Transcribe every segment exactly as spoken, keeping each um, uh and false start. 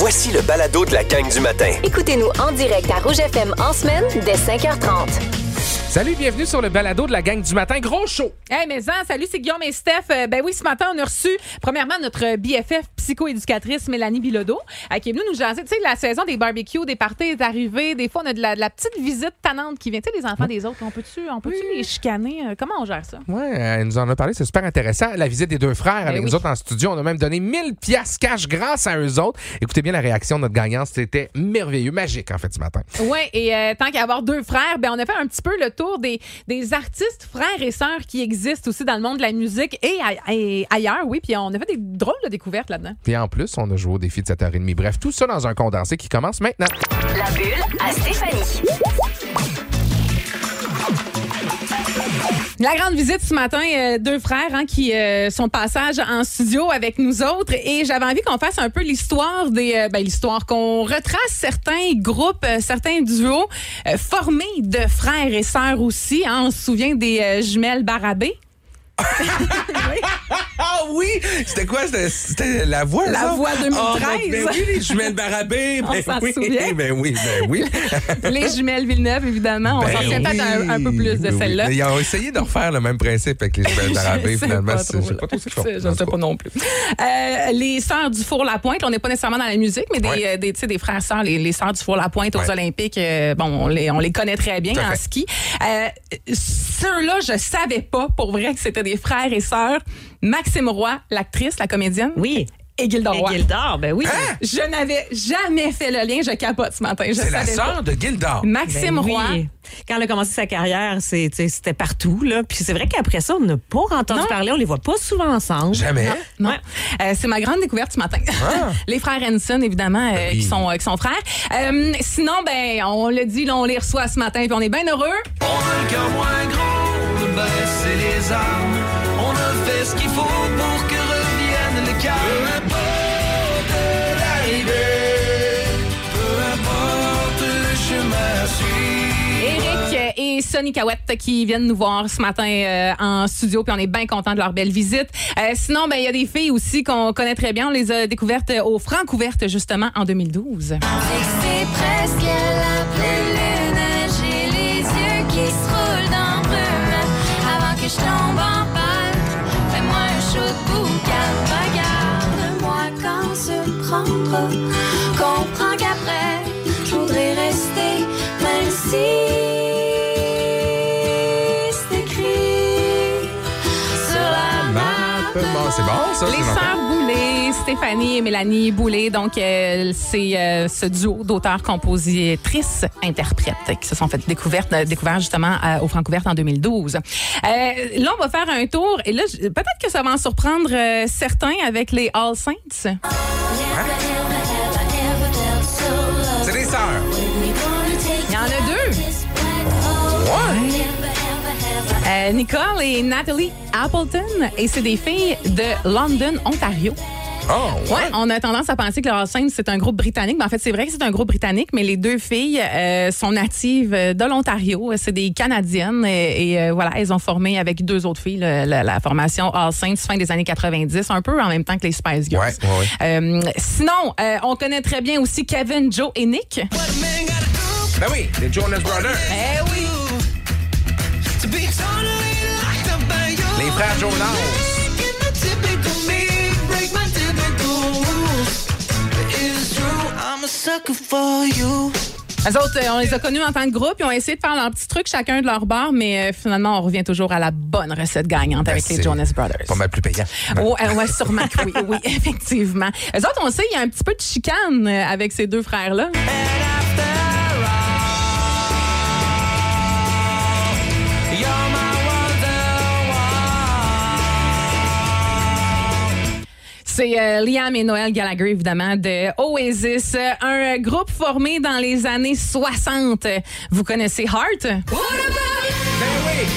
Voici le balado de la gang du matin. Écoutez-nous en direct à Rouge F M en semaine dès cinq heures trente. Salut, bienvenue sur le balado de la gang du matin. Gros show! Hey, mais en, salut, c'est Guillaume et Steph. Euh, ben oui, ce matin, on a reçu, premièrement, notre B F F psychoéducatrice Mélanie Bilodeau, euh, qui est venue nous jaser. Tu sais, la saison des barbecues, des parties est arrivée. Des fois, on a de la, de la petite visite tannante qui vient. Tu sais, les enfants des autres, on peut-tu on peut-tu Oui. les chicaner? Euh, comment on gère ça? Oui, elle nous en a parlé, c'est super intéressant. La visite des deux frères Ben avec oui. nous autres en studio. On a même donné mille piastres cash grâce à eux autres. Écoutez bien la réaction de notre gagnante. C'était merveilleux, magique, en fait, ce matin. Oui, et euh, tant qu'à avoir deux frères, ben on a fait un petit peu le tour des, des artistes, frères et sœurs qui existent aussi dans le monde de la musique et, a- et ailleurs, oui. Puis on a fait des drôles de découvertes là-dedans. Puis en plus, on a joué au défi de sept heures trente. Bref, tout ça dans un condensé qui commence maintenant. La bulle à Stéphanie. La grande visite ce matin, euh, deux frères hein, qui euh, sont de passage en studio avec nous autres. Et j'avais envie qu'on fasse un peu l'histoire des... Euh, ben, l'histoire, qu'on retrace certains groupes, euh, certains duos euh, formés de frères et sœurs aussi. Hein. On se souvient des euh, jumelles Barabé. Ah oui! C'était quoi? C'était, c'était la voix, La ça? voix deux mille treize. Ah, ben, ben oui, les jumelles Barabé. On Ben s'en oui, souvient. ben oui, ben oui. Les jumelles Villeneuve, évidemment. On Ben s'en souvient oui. peut-être un, un peu plus de Oui. celle-là. Mais ils ont essayé de refaire le même principe avec les jumelles Barabé, Je sais finalement. pas C'est- trop, Je sais pas trop ce qu'ils font. Je ne sais pas non plus. Euh, les sœurs du Four-la-Pointe, on n'est pas nécessairement dans la musique, mais des, Ouais. euh, des, tu sais, des frères sœurs, les, les sœurs du Four-la-Pointe aux Ouais. Olympiques, euh, bon, on les, on les connaît très bien Tout à en fait. ski. Euh, Ceux-là, je savais pas pour vrai que c'était des frères et sœurs. Maxime Roy, l'actrice, la comédienne. Oui. Et Gilda Et Roy. Gildor, ben oui. Je n'avais jamais fait le lien, je capote ce matin. Je C'est la savais pas. sœur de Gildor. Maxime Ben Roy. oui. Quand elle a commencé sa carrière, c'est, tu sais, c'était partout. Là. Puis c'est vrai qu'après ça, on n'a pas entendu Non. parler. On les voit pas souvent ensemble. Jamais. Non. Ouais. Euh, c'est ma grande découverte ce matin. Ah. Les frères Henson, évidemment, euh, Oui. qui, sont, euh, qui sont frères. Euh, sinon, ben, on l'a dit, là, on les reçoit ce matin, puis on est bien heureux. On a le cœur moins gros, on a baissé les armes. On a fait ce qu'il faut pour que revienne le calme. Peu importe l'arrivée, peu importe le chemin à suivre. Eric et Sonny Cahouette qui viennent nous voir ce matin euh, en studio, puis on est bien contents de leur belle visite. Euh, sinon, ben il y a des filles aussi qu'on connaît très bien. On les a découvertes au Francouvertes, justement, en deux mille douze. C'est presque la pleine lune. J'ai les yeux qui se roulent dans le brume. Avant que je tombe en panne, fais-moi un chaud de boucan. Regarde-moi quand se prendre. Comprends qu'après, je voudrais rester, même si c'est écrit sur la map. Bon, c'est bon, ça. Les c'est sœurs Boulay, Stéphanie et Mélanie Boulay, donc euh, c'est euh, ce duo d'auteurs, compositrices, interprètes qui se sont fait découverte, euh, découvert justement euh, au Francouvertes en deux mille douze. Euh, là, on va faire un tour et là, je- peut-être que ça va en surprendre euh, certains avec les All Saints. C'est des sœurs. Il y en a deux. Euh, Nicole et Natalie Appleton, et c'est des filles de London, Ontario. Oh, Ouais, on a tendance à penser que le All Saints, c'est un groupe britannique. Mais en fait, c'est vrai que c'est un groupe britannique, mais les deux filles euh, sont natives de l'Ontario. C'est des Canadiennes et, et, euh, voilà, elles ont formé avec deux autres filles le- la, la formation All Saints fin des années quatre-vingt-dix, un peu en même temps que les Spice Girls. Ouais, ouais, ouais. Euh, sinon, euh, on connaît très bien aussi Kevin, Joe et Nick. Ben oui, les Jonas Brothers. Eh oui! To be totally locked up by you. Les frères Jonas. Breaking the typical me, break my typical rules. It's true, I'm a sucker for you. Eux autres, euh, on les a connus en tant que groupe. Ils ont essayé de faire leur petit truc chacun de leur bord, mais euh, finalement, on revient toujours à la bonne recette gagnante avec Ben, les c'est Jonas Brothers. Pas mal plus payant. Oh, euh, ouais, sûrement que oui, oui, effectivement. Eux autres, on sait, il y a un petit peu de chicane euh, avec ces deux frères-là. C'est euh, Liam et Noel Gallagher, évidemment, de Oasis, euh, un groupe formé dans les années soixante. Vous connaissez Heart? Ben oui.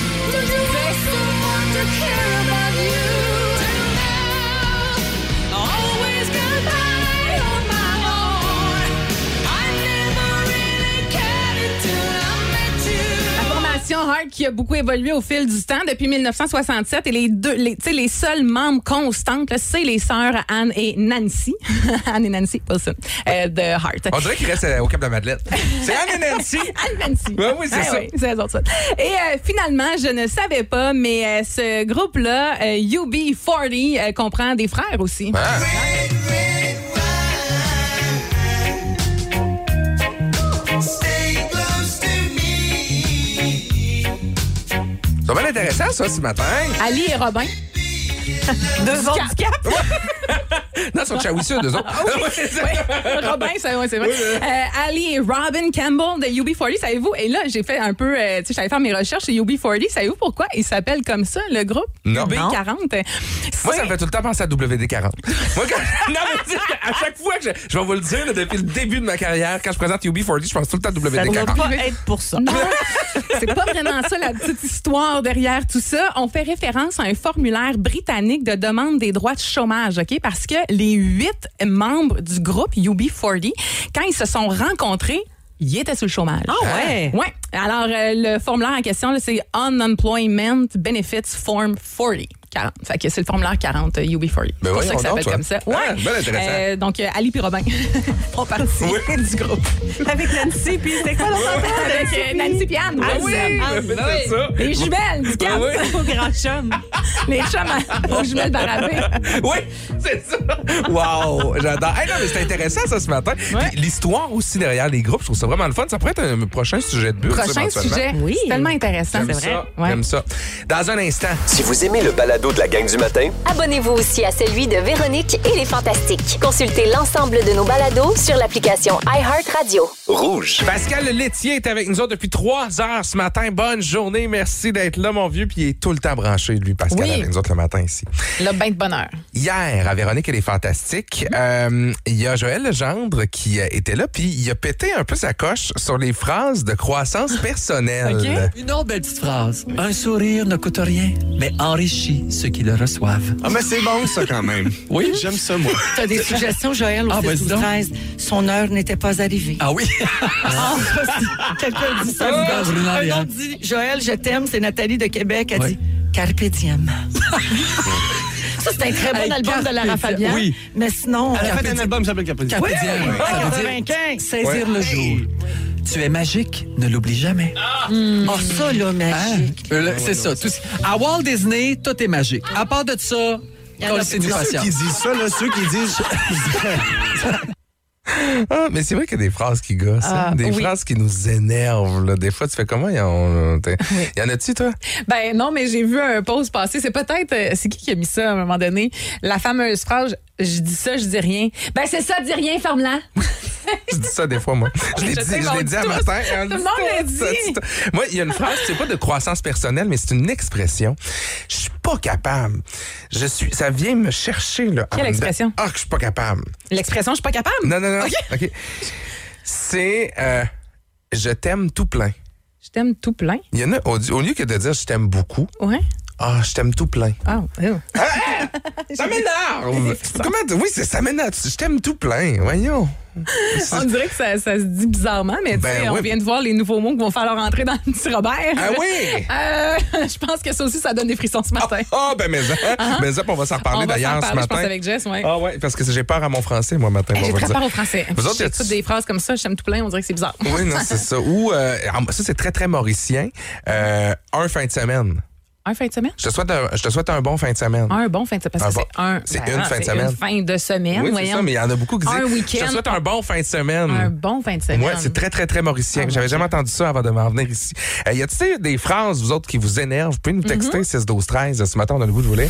La formation Heart qui a beaucoup évolué au fil du temps depuis mille neuf cent soixante-sept et les deux, les, tu sais, les seules membres constantes, là, c'est les sœurs Anne et Nancy. Anne et Nancy Wilson euh, de Heart. On dirait qu'il reste euh, au Cap de Madeleine. C'est Anne et Nancy. Anne et Nancy. Ouais, oui, c'est Ah, ça. oui, c'est elles autres, ça. Et euh, finalement, je ne savais pas, mais euh, ce groupe-là, euh, U B quarante, euh, comprend des frères aussi. Ah. C'est bien intéressant, ça, ce matin. Ali et Robin. Deux autres Cap. Non, ils sont chawisseux, deux autres. Ah oui, oui. Robin, ça, ouais, c'est vrai. Euh, Ali et Robin Campbell de U B quarante, savez-vous? Et là, j'ai fait un peu, euh, tu sais, j'allais faire mes recherches sur U B quarante. Savez-vous pourquoi il s'appelle comme ça, le groupe? Non. U B quarante. Moi, ça me fait tout le temps penser à W D quarante. Moi, quand... non, mais tu sais, à chaque fois que je, je vais vous le dire, là, depuis le début de ma carrière, quand je présente U B quarante, je pense tout le temps à W Ça D ne doit quarante. pas être pour ça. Non, c'est pas vraiment ça la petite histoire derrière tout ça. On fait référence à un formulaire britannique de demande des droits de chômage, OK? Parce que les huit membres du groupe U B quarante, quand ils se sont rencontrés, ils étaient sur le chômage. Ah ouais? Ouais. Alors, euh, le formulaire en question, là, c'est Unemployment Benefits Form quarante. quarante. Fait que c'est le formulaire quarante euh, U B quarante. Ben c'est pour ça voyons que ça s'appelle donc, comme ça. toi. Ah, bien intéressant. Euh, donc, euh, Ali puis Robin font partie Oui. du groupe. Avec Nancy, puis c'est quoi l'autre affaire? Avec euh, Nancy puis Anne. Ah oui, Ah, ben, ben c'est ça. Les jumelles du Cap. Oui. Au grand chum. Les chums aux jumelles barabées. Oui, c'est ça. Wow, j'adore. Hey, non, mais c'est intéressant, ça, ce matin. Ouais. Puis l'histoire aussi derrière les groupes, je trouve ça vraiment le fun. Ça pourrait être un prochain sujet de bulle, ça, Prochain éventuellement. sujet. Oui. C'est tellement intéressant. J'aime C'est vrai. ça, Ouais. j'aime ça. Dans un instant, Si vous aimez le balado de la gang du matin, Abonnez-vous aussi à celui de Véronique et les Fantastiques. Consultez l'ensemble de nos balados sur l'application iHeartRadio. rouge. Pascal Laitier est avec nous autres depuis trois heures ce matin. Bonne journée, merci d'être là, mon vieux. Puis il est tout le temps branché, lui, Pascal, Oui. avec nous autres le matin ici. Le bain de bonheur. Hier, à Véronique et les Fantastiques, euh, il y a Joël Legendre qui euh, était là, puis il a pété un peu sa coche sur les phrases de croissance personnelle. OK. Une autre belle petite phrase. Un sourire ne coûte rien, mais enrichit ceux qui le reçoivent. Ah, mais c'est bon, ça, quand même. Oui? J'aime ça, moi. T'as des suggestions, Joël, au Ah, six vas-y douze donc. treize. Son heure n'était pas arrivée. Ah oui? Quelqu'un dit ça. Ah, Un Bruno autre Ariane. dit, Joël, je t'aime, c'est Nathalie de Québec. Elle Ouais. dit, Carpe diem. Ça, c'est un très bon Hey, album de Lara Carpe Fabian. Oui. Mais sinon... Elle a Carpe fait un diem. album qui s'appelle Carpe Diem. Carpe diem. Oui, Ça veut dire quatre-vingt-quinze. saisir le jour. Tu es magique, ne l'oublie jamais. Oh, ça, là, Hein? magique. Euh, là, c'est ça. Tout- à Walt Disney, tout est magique. À part de ça, c'est du Ceux patience. qui disent ça, là, ceux qui disent... Ah, mais c'est vrai qu'il y a des phrases qui gossent, hein? Ah, des oui. phrases qui nous énervent. Là. Des fois, tu fais comment? Il y en, t'es- y en a-tu, toi? Ben non, mais j'ai vu un post passer. C'est peut-être... euh, c'est qui qui a mis ça à un moment donné? La fameuse phrase, je dis ça, je dis rien. Ben c'est ça, dis rien, ferme-la. Je dis ça des fois, moi. Je l'ai Je dit, sais, mais je on l'ai dit dit à tous. matin. Tout le monde l'a dit. Moi, il y a une phrase, c'est pas de croissance personnelle, mais c'est une expression. Je suis pas capable. Je suis, ça vient me chercher, là. Quelle en dedans. expression? Ah, que je suis pas capable. L'expression, je suis pas capable. Non, non, non. OK. OK. C'est, euh, je t'aime tout plein. Je t'aime tout plein. Il y en a, au, au lieu que de dire je t'aime beaucoup, Ouais. ah, je t'aime tout plein. Ah, oh. Ça m'énerve! Comment, oui, c'est, ça m'énerve. Je t'aime tout plein. Voyons. On dirait que ça, ça se dit bizarrement, mais tu Ben sais, on oui. vient de voir les nouveaux mots qui vont falloir entrer dans le petit Robert. Ah oui? Euh, je pense que ça aussi, ça donne des frissons ce matin. Ah, ben, mais ça, mais ça, on va s'en reparler On va s'en d'ailleurs ce reparler, je matin. pense, avec Jess, ouais. Ah, ouais, parce que j'ai peur à mon français, moi, matin. Hey, on j'ai va très dire. peur au français. Vous autres, J'écoute y a-tu- des phrases comme ça, je t'aime tout plein, on dirait que c'est bizarre. Oui, non, c'est ça. Ou, euh, ça, c'est très, très mauricien. Euh, un fin de semaine. Un fin de semaine? Je te souhaite un, je te souhaite un bon fin de semaine. Un bon fin de semaine. Parce Un que bon- c'est un. c'est ben, une ah, fin de c'est semaine. Une fin de semaine, Oui, c'est voyons. ça, mais il y en a beaucoup qui disent. Un Je week-end. te souhaite un bon fin de semaine. Un bon fin de semaine. Ouais, c'est très, très, très mauricien. Ah, J'avais mon jamais entendu ça avant de m'en venir ici. Euh, y a-t-il des phrases, vous autres, qui vous énervent? Vous pouvez nous texter Mm-hmm. six douze treize. Ce matin, on a le goût de vous lire.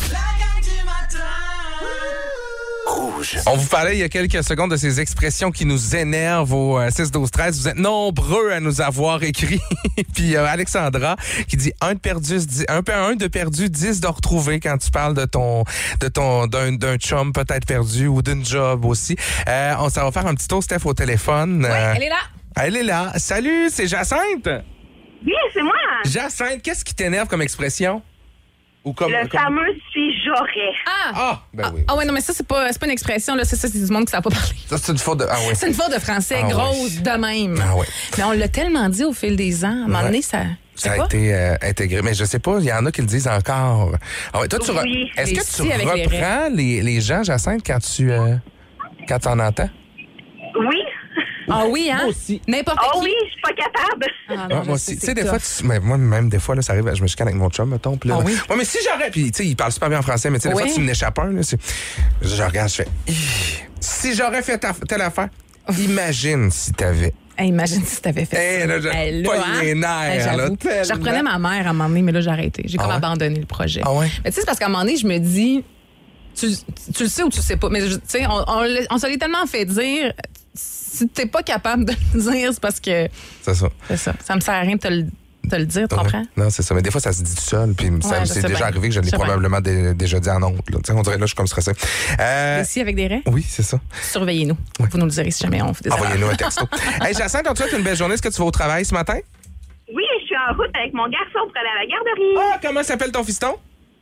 Rouge. On vous parlait il y a quelques secondes de ces expressions qui nous énervent au euh, six douze treize. Vous êtes nombreux à nous avoir écrit. Puis euh, Alexandra qui dit un de perdu, dix- un, un de perdu, dix de retrouvé quand tu parles de ton de ton d'un, d'un chum peut-être perdu ou d'une job aussi. Euh, on ça va faire un petit tour, Steph, au téléphone. Oui, Euh, elle est là. elle est là. Salut, c'est Jacinthe. Oui, c'est moi. Jacinthe, qu'est-ce qui t'énerve comme expression? Ou comme, Le comme- fameux si j'aurais. Ah! Ah, ben oui. Ah ouais, non, mais ça, c'est pas, c'est pas une expression, là. C'est ça, c'est du monde qui ne savent pas parler. Ça, c'est une faute de. Ah oui. C'est une faute de français Ah ouais. grosse de même. Ah ouais. Mais on l'a tellement dit au fil des ans. À un moment Ouais. donné, ça, Ça a été euh, intégré. Mais je sais pas, il y en a qui le disent encore. Ah ouais, toi, tu re- Oui. Est-ce Les que si tu avec les reprends les, les gens, Jacinthe, quand tu euh, quand tu en entends? Oui. Ah oui, hein? Moi aussi. N'importe Oh qui. oui, je suis pas capable. Ah, non, Ah, je moi sais, aussi. Tu c'est sais, des tough. fois, tu- mais moi, même des fois, là, ça arrive, je me chicane avec mon chum, mettons. Puis là, Ah oui? ouais, mais si j'aurais, puis tu sais, il parle super bien en français, mais tu sais, des Oui. fois, tu m'échappes un, là, c'est- je regarde, je fais, Ih, si j'aurais fait ta- telle affaire, imagine si t'avais. Hey, imagine si t'avais fait Eh, là, j'ai ça. Hey, là, pogné hein? les nerfs, Hey, là, j'avoue. tellement. Je reprenais ma mère à un moment donné, mais là, j'ai arrêté. J'ai Ah comme ouais? abandonné le projet. Ah ouais? Mais tu sais, c'est parce qu'à un moment donné, je me dis, tu, tu le sais ou tu le sais pas, mais tu sais, on, on, on se l'est tellement fait dire, si t'es pas capable de le dire, c'est parce que C'est ça. c'est ça. Ça me sert à rien de te le, te le dire, tu Ouais. comprends? Non, c'est ça. Mais des fois, ça se dit tout seul. Puis ça Ouais, me je c'est sais déjà bien. arrivé que je Je l'ai sais bien. probablement dé- déjà dit en honte. Là. Tu sais, on dirait là, je suis comme stressé. Euh, Ici, avec des raies, oui, c'est ça. surveillez-nous. Vous nous le direz si jamais on fait des erreurs. Envoyez-nous un texto. Hey, Jacinthe, on te souhaite une belle journée. Est-ce que tu vas au travail ce matin? Oui, je suis en route avec mon garçon pour aller à la garderie. Ah, comment s'appelle ton fiston?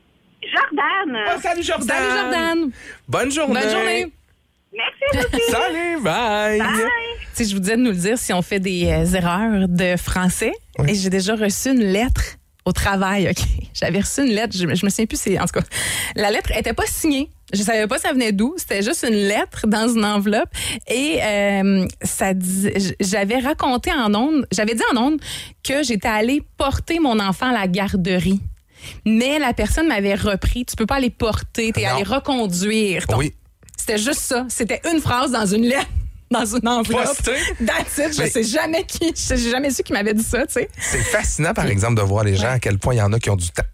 Jordan. Oh, salut, Jordan. Salut, Jordan. Bonne journée. Bonne journée. Merci aussi. Salut, bye. Bye. Tu sais, je vous disais de nous le dire si on fait des euh, erreurs de français. Oui. Et j'ai déjà reçu une lettre au travail, OK? J'avais reçu une lettre, je, je me souviens plus, c'est, en tout cas, la lettre était pas signée. Je savais pas ça venait d'où. C'était juste une lettre dans une enveloppe. Et euh, ça dis- j- j'avais raconté en ondes, j'avais dit en ondes que j'étais allée porter mon enfant à la garderie. Mais la personne m'avait repris. Tu peux pas aller porter, t'es Non. allé reconduire. ton- Oui. C'était juste ça. C'était une phrase dans une lettre, dans une enveloppe. Posté. That's it. Je Mais- sais jamais qui. J'ai jamais su qui m'avait dit ça, tu sais. C'est fascinant, par exemple, de voir les gens à quel point il y en a qui ont du temps.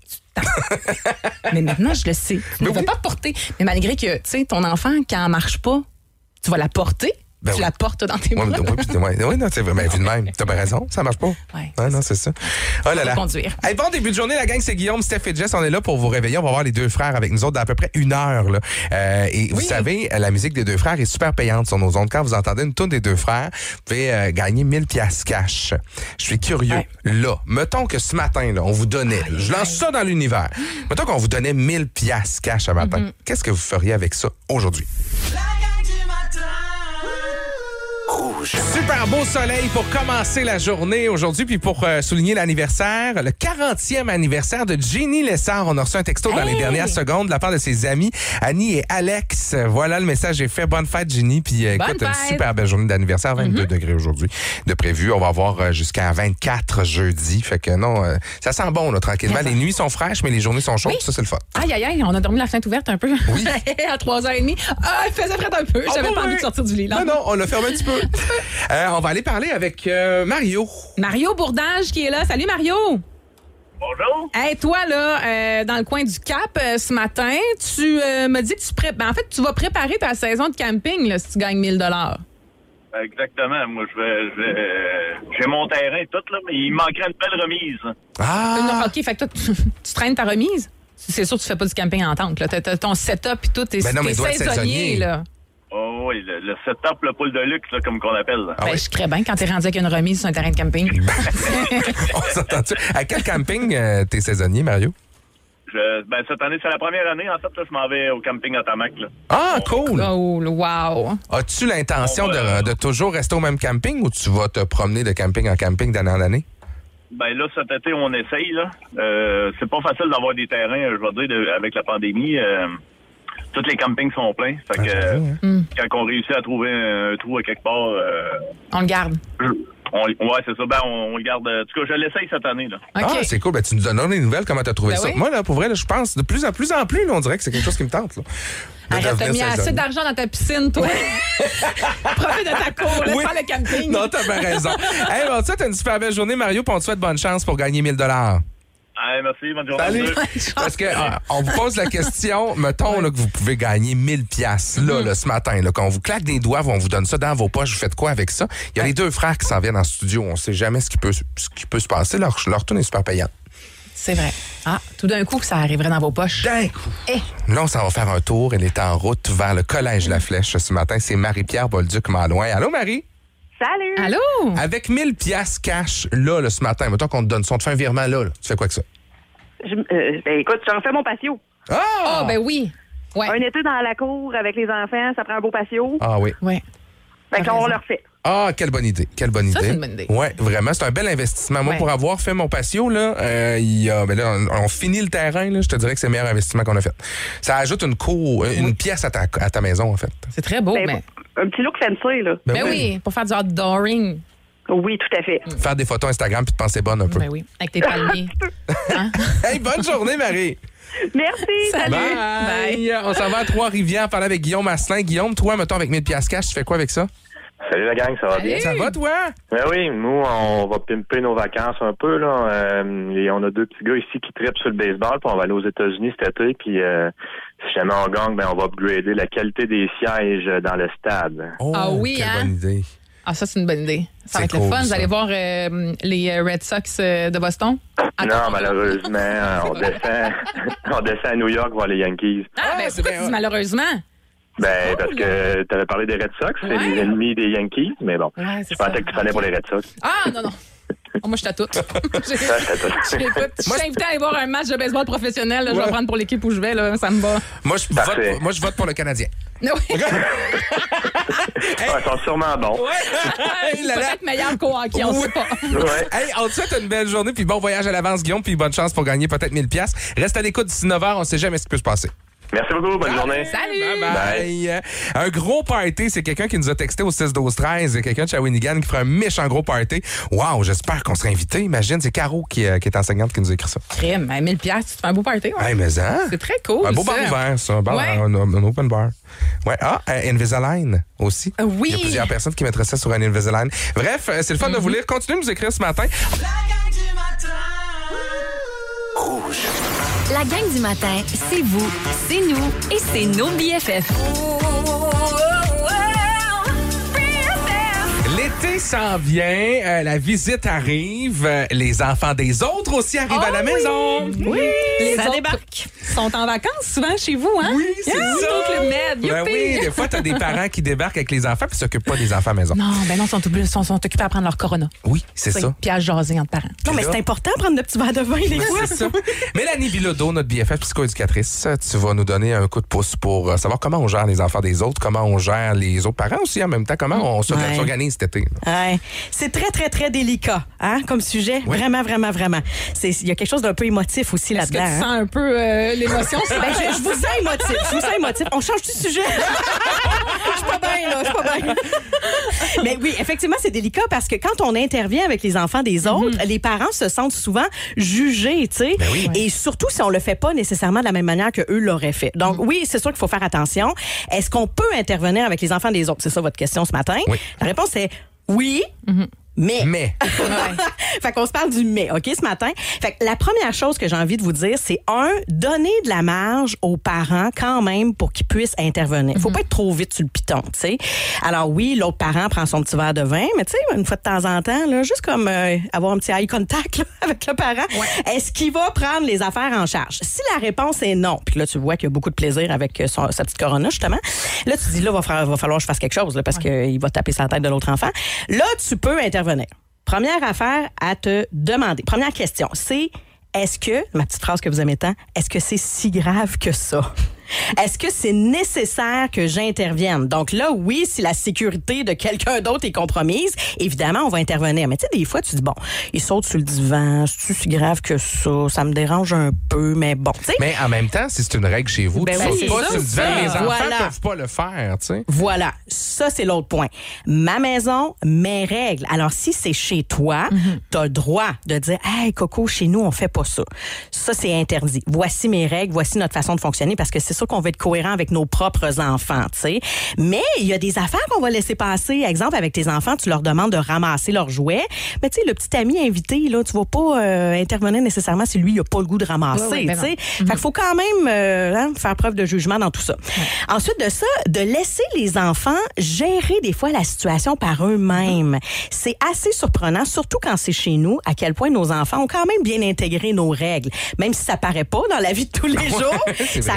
Mais maintenant, je le sais. Tu Mais ne vas oui. pas porter. Mais malgré que, tu sais, ton enfant, quand elle marche pas, tu vas la porter. Ben tu oui. la portes dans tes Ouais, bras. mais- ouais, puis- ouais, ouais, non, c'est vrai, mais vu de même. T'as bien raison, ça marche pas. Ouais, Ouais, non, c'est ça. Oh là là. Conduire. Hey, bon début de journée, la gang, c'est Guillaume, Steph et Jess. On est là pour vous réveiller. On va voir les deux frères avec nous autres dans à peu près une heure. Là. Euh, et vous savez, la musique des deux frères est super payante sur nos ondes. Quand vous entendez une tune des deux frères, vous pouvez euh, gagner mille piastres cash. Je suis curieux. Ouais. Là, mettons que ce matin, là, on vous donnait, je lance ça dans l'univers. Mettons qu'on vous donnait mille piastres cash ce matin. Mm-hmm. Qu'est-ce que vous feriez avec ça aujourd'hui? Rouge. Super beau soleil pour commencer la journée aujourd'hui, puis pour euh, souligner l'anniversaire, le quarantième anniversaire de Ginny Lessard. On a reçu un texto dans Hey! les dernières secondes de la part de ses amis Annie et Alex. Voilà, le message est fait. Bonne fête, Ginny. Puis euh, Bonne écoute, une fête! super belle journée d'anniversaire, vingt-deux degrés aujourd'hui de prévu. On va avoir euh, jusqu'à vingt-quatre jeudi. Fait que non, euh, ça sent bon, là, tranquillement. Les nuits sont fraîches, mais les journées sont chaudes. Oui. Ça, c'est le fun. Aïe, aïe, aïe, on a dormi la fenêtre ouverte un peu. Oui. à trois heures trente. Ah, il faisait frais un peu. J'avais Ah, pas oui. envie de sortir du lit. Là. Non, non, on l'a fermé un petit peu. Euh, on va aller parler avec euh, Mario. Mario Bourdage qui est là. Salut, Mario. Bonjour. Hey, toi, là, euh, dans le coin du Cap, euh, ce matin, tu euh, me dis que tu pré- ben, en fait, tu vas préparer ta saison de camping là, si tu gagnes mille dollars. Exactement. Moi, je vais, je vais, euh, j'ai mon terrain et tout, là, mais il manquerait une belle remise. Ah! OK, fait que toi, tu, tu traînes ta remise? C'est sûr que tu fais pas du camping en tente. Là. T'as, t'as ton setup et tout, t'es, Ben non, mais t'es il doit être saisonnier. saisonnier. Là. Oh oui, le, le setup, le pool de luxe, là, comme qu'on l'appelle. là. Ah Ben, oui. je crée bien quand t'es rendu avec une remise sur un terrain de camping. On s'entend-tu? À quel camping euh, t'es saisonnier, Mario? Je, ben, cette année, c'est la première année, en fait, là, je m'en vais au camping Otamac, là. Ah, cool! Oh, wow! As-tu l'intention On va- de, de toujours rester au même camping ou tu vas te promener de camping en camping d'année en année? Ben là, cet été, on essaye, là. Euh, c'est pas facile d'avoir des terrains, je vais dire, de- avec la pandémie. Euh, tous les campings sont pleins. Fait que, Ah, j'avoue, hein. quand on réussit à trouver un, un trou à quelque part, euh, On le garde. on, ouais, c'est ça. Ben, on, on le garde. En tout cas, je l'essaye cette année, là. OK. Ah, c'est cool. Ben, tu nous donneras des nouvelles, comment tu as trouvé Ben ça. oui. Moi, là, pour vrai, là, je pense de plus en plus en plus, là, on dirait que c'est quelque chose qui me tente. Là, de Arrête, t'as devenir mis assez saisonnier. d'argent dans ta piscine, toi. Profite de ta cour, laisse Oui. faire le camping. Non, t'as bien raison. Hey, bon, tu as une super belle journée, Mario, puis on te souhaite bonne chance pour gagner mille dollars. Allez, merci, bonne journée. Salut. Parce que euh, on vous pose la question, mettons là, que vous pouvez gagner mille piastres là, là, ce matin. Là, quand on vous claque des doigts, on vous donne ça dans vos poches. Vous faites quoi avec ça? Il y a les deux frères qui s'en viennent en studio. On sait jamais ce qui peut, ce qui peut se passer. Leur, leur tourne est super payante. C'est vrai. Ah, tout d'un coup que ça arriverait dans vos poches. D'un coup. Eh. Là, on s'en va faire un tour. Elle est en route vers le Collège La Flèche ce matin. C'est Marie-Pierre Bolduc-Malouin. Allô, Marie? Salut. Allô? Avec mille piastres cash, là, là, ce matin, mettons qu'on te donne ça, on te fait un virement là, là. Tu fais quoi avec ça? Je- euh, ben, écoute, j'en fais mon patio. Ah! Ah, ben oui. Ouais. Un été dans la cour avec les enfants, ça prend un beau patio. Ah oui. Ouais. Fait que T'as là, on raison. le refait. Ah, quelle bonne idée. Quelle bonne Ça, idée. c'est une bonne idée. Ouais, vraiment. C'est un bel investissement. Moi, Ouais. pour avoir fait mon patio, là, euh, il y a, ben là, on, on finit le terrain, là, je te dirais que c'est le meilleur investissement qu'on a fait. Ça ajoute une cour, une pièce à ta, à ta maison, en fait. C'est très beau, Ben, mais... Un petit look fancy, là. Ben Ben oui. oui, pour faire du outdooring. Oui, tout à fait. Faire des photos Instagram puis te penser bonne un peu. Ben oui, avec tes palmiers. Hein? Hey, bonne journée, Marie. Merci. Salut. Bye. On s'en va à Trois-Rivières parler avec Guillaume Asselin. Guillaume, toi, mettons, avec mille piastres cash, tu fais quoi avec ça? Salut la gang, ça va Salut. bien? Ça va, toi? Ben oui, nous, on va pimper nos vacances un peu, là. Euh, et on a deux petits gars ici qui trippent sur le baseball, puis on va aller aux États-Unis cet été, puis euh, si jamais on gagne, ben on va upgrader la qualité des sièges dans le stade. Oh, Ah oui, quelle hein? bonne idée. Ah, ça, c'est une bonne idée. Ça va C'est être le cool, fun. Vous ça. allez voir euh, les euh, Red Sox euh, de Boston. Non, malheureusement, euh, on descend, on descend à New York voir les Yankees. Ah, ben, pourquoi tu dis malheureusement? Ben, parce que tu avais parlé des Red Sox, c'est Ouais. les ennemis des Yankees, mais bon, Ouais, c'est je pensais ça. que tu prenais pour les Red Sox. Ah, non, non. Oh, moi, je suis à tout. J'ai- Ça, je t'attends. Écoute, je suis invité à aller voir un match de baseball professionnel. là. Je vais Ouais. prendre pour l'équipe où je vais. Là. Ça me va. Moi, je Parfait. vote, moi, je vote pour le Canadien. Oui. Ouais, ils sont sûrement bons. Hey, là, là. Peut-être meilleur qu'au hockey, on Oui. sait pas. Ouais. Hey, on te souhaite une belle journée, puis bon voyage à l'avance, Guillaume, puis bonne chance pour gagner peut-être mille piastres. Reste à l'écoute d'ici neuf heures, on sait jamais ce qui peut se passer. Merci beaucoup, bonne journée. Salut! Bye bye. Un gros party, c'est quelqu'un qui nous a texté au six douze treize. Quelqu'un de Shawinigan qui fera un méchant gros party. Wow, j'espère qu'on sera invité. Imagine, c'est Caro qui, euh, qui est enseignante qui nous a écrit ça. Crème, à mille piastres, tu te fais un beau party. Ouais. Hey, mais hein? C'est très cool. Un beau ça. bar ouvert, ça. Un, bar, Ouais. un, un open bar. Ouais. Ah, euh, Invisalign aussi. Euh, oui. Il y a plusieurs personnes qui mettraient ça sur un Invisalign. Bref, euh, c'est le fun de vous lire. Continuez de nous écrire ce matin. Rouge. La gang du matin, c'est vous, c'est nous et c'est nos B F F. L'été s'en vient, euh, la visite arrive, euh, les enfants des autres aussi arrivent à la Oh oui. maison. Oui, les Ça autres débarque. sont en vacances souvent chez vous, hein? Oui, c'est Yeah, ça. donc le Med, Ben youpi. oui, des fois, t'as des parents qui débarquent avec les enfants puis s'occupent pas des enfants à la maison. Non, ben non, ils sont, oubli- sont, sont occupés à prendre leur corona. Oui, c'est ça. Puis à jaser entre parents. Non, mais là- c'est important de prendre le petit verre de vin, des fois. C'est ça. Mélanie Bilodeau, notre B F F psychoéducatrice, tu vas nous donner un coup de pouce pour euh, savoir comment on gère les enfants des autres, comment on gère les autres parents aussi en même temps, comment on s'orga- Ouais. s'organise cet été. là. Ouais. C'est très, très, très délicat, hein, comme sujet. Oui. Vraiment, vraiment, vraiment. C'est- Il y a quelque chose d'un peu émotif aussi Est-ce que là-dedans. tu hein. sens un peu euh, l'émotion? ce Ben, matin? je, je vous sens émotif. Je vous sens émotif. On change du sujet. Je suis pas bien, là. Je suis pas bien. Mais oui, effectivement, c'est délicat parce que quand on intervient avec les enfants des autres, les parents se sentent souvent jugés, tu sais. Ben oui. Et surtout si on le fait pas nécessairement de la même manière que eux l'auraient fait. Donc, oui, c'est sûr qu'il faut faire attention. Est-ce qu'on peut intervenir avec les enfants des autres? C'est ça votre question ce matin. Oui. La réponse est oui. Mais. Mais, Fait qu'on se parle du mais, OK, ce matin. Fait que la première chose que j'ai envie de vous dire, c'est un, donner de la marge aux parents quand même pour qu'ils puissent intervenir. Faut pas être trop vite sur le piton, tu sais. Alors oui, l'autre parent prend son petit verre de vin, mais tu sais, une fois de temps en temps, là, juste comme euh, avoir un petit eye contact là, avec le parent, est-ce qu'il va prendre les affaires en charge? Si la réponse est non, puis là, tu vois qu'il y a beaucoup de plaisir avec euh, son- sa petite corona, justement, là, tu dis, là, va, falloir- va falloir que je fasse quelque chose, là, parce qu'il va taper sa tête de l'autre enfant. Là, tu peux intervenir. Première affaire à te demander. Première question, c'est est-ce que, ma petite phrase que vous aimez tant, est-ce que c'est si grave que ça? Est-ce que c'est nécessaire que j'intervienne? Donc là, oui, si la sécurité de quelqu'un d'autre est compromise, évidemment, on va intervenir. Mais tu sais, des fois, tu dis, bon, il saute sur le divan, c'est-tu si grave que ça? Ça me dérange un peu, mais bon, tu sais. mais en même temps, si c'est une règle chez vous, Ben tu oui, sautes pas c'est sur le ça, divan, les enfants voilà. peuvent pas le faire, tu sais. Voilà, ça c'est l'autre point. Ma maison, mes règles. Alors si c'est chez toi, t'as le droit de dire "Hey Coco, chez nous on fait pas ça." Ça c'est interdit. Voici mes règles, voici notre façon de fonctionner parce que c'est sûr qu'on va être cohérent avec nos propres enfants, tu sais. Mais il y a des affaires qu'on va laisser passer. Exemple avec tes enfants, tu leur demandes de ramasser leurs jouets, mais tu sais le petit ami invité là, tu vas pas euh, intervenir nécessairement si lui il a pas le goût de ramasser, Ouais, ouais, ben tu sais. Fait qu'il faut quand même euh, hein, faire preuve de jugement dans tout ça. Ensuite de ça, de laisser les enfants gérer des fois la situation par eux-mêmes. C'est assez surprenant, surtout quand c'est chez nous, à quel point nos enfants ont quand même bien intégré nos règles. Même si ça paraît pas dans la vie de tous les jours, c'est ça vrai. reste que quand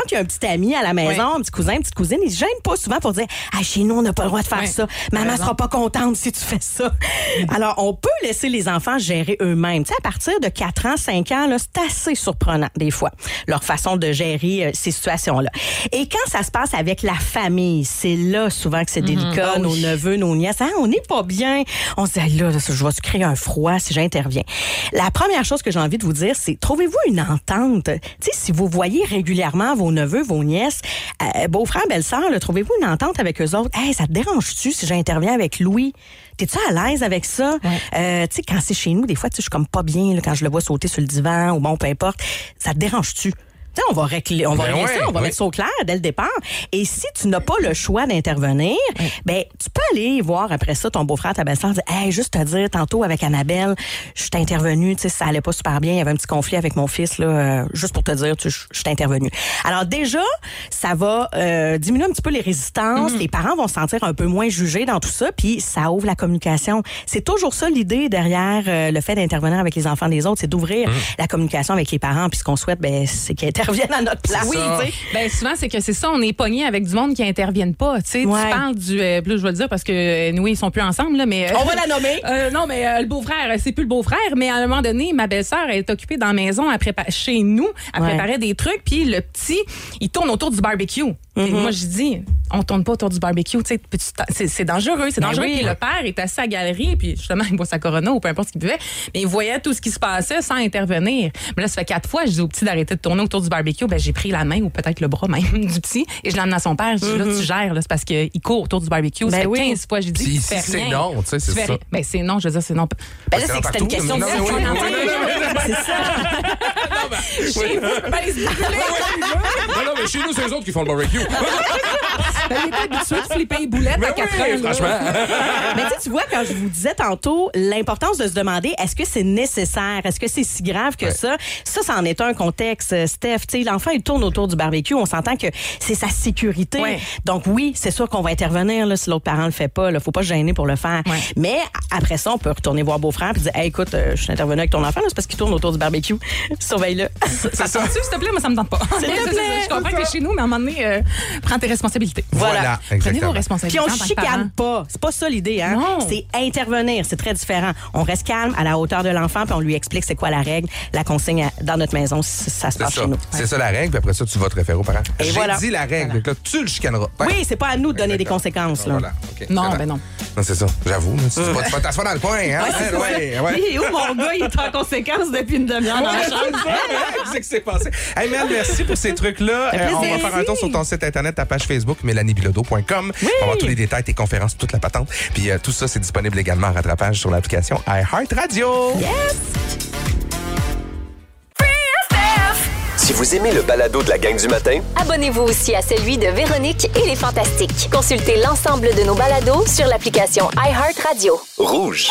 il y a un petit ami à la maison, Ouais. un petit cousin, une petite cousine, ils se gênent pas souvent pour dire « Ah, chez nous, on n'a pas le droit de faire Ouais. ça. Maman raison. sera pas contente si tu fais ça. » Alors, on peut laisser les enfants gérer eux-mêmes. Tu sais, à partir de quatre ans, cinq ans, là, c'est assez surprenant, des fois, leur façon de gérer euh, ces situations-là. Et quand ça se passe avec la famille, c'est là, souvent, que c'est délicat. Oh, nos oui. neveux, nos nièces, hein, on n'est pas bien. On se dit, hey, là, je vais se créer un froid si j'interviens. La première chose que j'ai envie de vous dire, c'est trouvez-vous une entente. Tu sais, si vous voyez régulièrement vos neveux, vos nièces, euh, beaux-frères, belles-sœurs, là, trouvez-vous une entente avec eux autres. Hey, ça te dérange-tu si j'interviens avec Louis? T'es-tu à l'aise avec ça? Ouais. Euh, tu sais, quand c'est chez nous, des fois, tu sais, je suis comme pas bien là, quand je le vois sauter sur le divan ou bon, peu importe. Ça te dérange-tu? Tu sais, on va régler, on va Ben régler ouais, ça, on va oui. mettre ça au clair dès le départ. Et si tu n'as pas le choix d'intervenir, ben tu peux aller voir après ça ton beau-frère, ta belle-sœur, dire, hey, juste te dire, tantôt avec Annabelle, je suis intervenue, tu sais, ça allait pas super bien, il y avait un petit conflit avec mon fils là, euh, juste pour te dire, tu sais, je suis intervenue. Alors déjà, ça va euh, diminuer un petit peu les résistances, Mm-hmm. les parents vont se sentir un peu moins jugés dans tout ça, puis ça ouvre la communication. C'est toujours ça l'idée derrière euh, le fait d'intervenir avec les enfants des autres, c'est d'ouvrir la communication avec les parents, puis ce qu'on souhaite, ben c'est qu'ils interviennent à notre place. C'est ça. tu sais. Ben souvent, c'est que c'est ça, on est pogné avec du monde qui interviennent pas. Tu sais, Ouais. tu parles du. Euh, là, je vais le dire parce que euh, nous, ils sont plus ensemble, là, mais. euh, On va la nommer. Euh, non, mais euh, le beau-frère, euh, c'est plus le beau-frère, mais à un moment donné, ma belle-sœur, elle est occupée dans la maison, à prépa- chez nous, à Ouais. préparer des trucs, puis le petit, il tourne autour du barbecue. Et moi, je dis, on tourne pas autour du barbecue, tu sais, puis tu t'en- c'est c'est dangereux, c'est Ben dangereux. oui. Puis le père est assis à la galerie, puis justement, il boit sa Corona ou peu importe ce qu'il buvait, mais il voyait tout ce qui se passait sans intervenir. Mais là, ça fait quatre fois, je dis au petit d'arrêter de tourner autour du barbecue, ben j'ai pris la main ou peut-être le bras même du petit, et je l'amène à son père. Je dis, là, tu gères, là, c'est parce qu'il court autour du barbecue. Ben ça fait oui. quinze fois, j'ai dit, Puis tu ici, fais c'est rien. non, tu sais, c'est Tu fais ça. rien. Ben c'est non, je veux dire, c'est non. Ben là, c'est c'est que c'était une partout, question de mais non, mais oui, c'est ça. Chez vous, je peux pas les spéculer. Non, non, mais chez nous, c'est eux autres qui font le barbecue. Ben, il était habitué de flipper les boulettes Ben à quatre oui, ans. là. franchement. Mais tu sais, tu vois, quand je vous disais tantôt, l'importance de se demander, est-ce que c'est nécessaire? Est-ce que c'est si grave que Ouais. ça? Ça, ça en est un contexte, euh, Steph. Tu sais, l'enfant, il tourne autour du barbecue. On s'entend que c'est sa sécurité. Ouais. Donc oui, c'est sûr qu'on va intervenir là, si l'autre parent le fait pas. Il faut pas se gêner pour le faire. Ouais. Mais après ça, on peut retourner voir beau-frère et dire, hey, écoute, euh, je suis intervenu avec ton enfant, là, c'est parce qu'il tourne autour du barbecue. Surveille-le. Ça tente-tu, s'il te plaît? Moi, ça me tente pas. S'il te C'est ça, plaît, Je comprends c'est que t'es ça. chez nous, mais à un moment donné, euh, prends tes responsabilités. Voilà, Prenez exactement. vos Puis responsabilités. on en tant que parent. chicane pas. C'est pas ça l'idée, hein? Non. C'est intervenir. C'est très différent. On reste calme à la hauteur de l'enfant, puis on lui explique c'est quoi la règle, la consigne à- dans notre maison, si ça se C'est passe ça. chez nous. C'est ça la règle, puis après ça, tu vas te référer aux parents. Et J'ai voilà. dit la règle, donc là, tu le chicaneras. Ouais. Oui, c'est pas à nous de donner des Exactement. conséquences. Là. Voilà, OK. Non, Excellent. ben non. Non, c'est ça, j'avoue. là, Tu vas tu vas t'asseoir dans le coin, hein? Ouais, c'est Ouais, ça. ouais. Lui, il est où mon gars? Il est en conséquence depuis une demi-heure dans la chambre. Qu'est-ce qui s'est passé? Hey, Mel, merci pour ces trucs-là. Ça fait Euh, on va plaisir. faire un tour sur ton site internet, ta page Facebook, mélanie bilodeau point com. On va voir tous les détails, tes conférences, toute la patente. Puis euh, tout ça, c'est disponible également en rattrapage sur l'application iHeartRadio. Si vous aimez le balado de la gang du matin, Abonnez-vous aussi à celui de Véronique et les Fantastiques. Consultez l'ensemble de nos balados sur l'application iHeartRadio. rouge.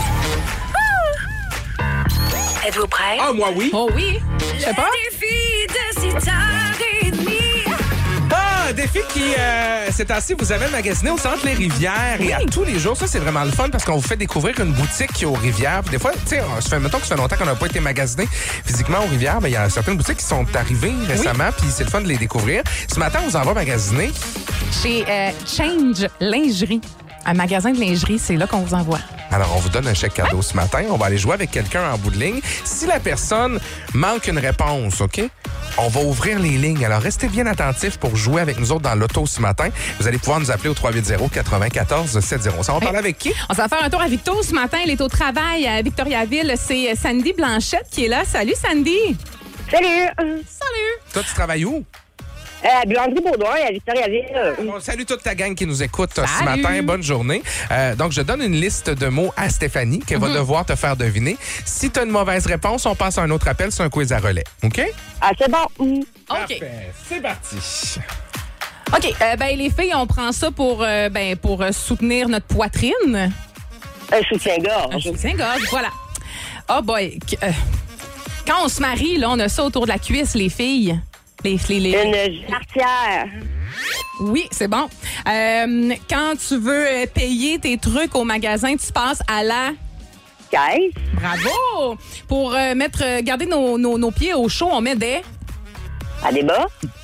Êtes-vous prêts? Ah, moi, oui. Oh oui. Je sais pas. Défi de six heures trente. Ah, défi qui, euh, ces temps-ci, vous avez magasiné au centre Les Rivières et à tous les jours. Ça, c'est vraiment le fun parce qu'on vous fait découvrir une boutique qui est aux Rivières. Puis des fois, tu sais, ça fait, mettons que ça fait longtemps qu'on n'a pas été magasiné physiquement aux Rivières. Ben, il y a certaines boutiques qui sont arrivées récemment, puis c'est le fun de les découvrir. Ce matin, on vous envoie magasiner. Chez euh, Change Lingerie. Un magasin de lingerie, c'est là qu'on vous envoie. Alors, on vous donne un chèque cadeau ce matin. On va aller jouer avec quelqu'un en bout de ligne. Si la personne manque une réponse, OK? On va ouvrir les lignes. Alors, restez bien attentifs pour jouer avec nous autres dans l'auto ce matin. Vous allez pouvoir nous appeler au trois huit zéro, quatre-vingt-quatorze, soixante-dix. Ça va parler avec qui? On s'en va faire un tour à Victo ce matin. Elle est au travail à Victoriaville. C'est Sandy Blanchette qui est là. Salut, Sandy. Salut! Salut. Toi, tu travailles où? Euh, Buanderie Baudouin à Victoriaville. Bon, salut toute ta gang qui nous écoute euh, ce Salut. matin. Bonne journée. Euh, donc, je donne une liste de mots à Stéphanie qu'elle va devoir te faire deviner. Si tu as une mauvaise réponse, on passe à un autre appel. C'est un quiz à relais. OK? Ah, c'est bon. Mm. OK. Parfait. C'est parti. OK. Euh, ben, les filles, on prend ça pour, euh, ben, pour euh, soutenir notre poitrine. Un soutien-gorge. Un soutien-gorge, voilà. Oh boy. Qu- euh, quand on se marie, là, on a ça autour de la cuisse, les filles. Les, les, les... Une jarretière. Oui, c'est bon. Euh, quand tu veux euh, payer tes trucs au magasin, tu passes à la... Caisse. Bravo! Pour euh, mettre, euh, garder nos, nos, nos pieds au chaud, on met des... À des bas.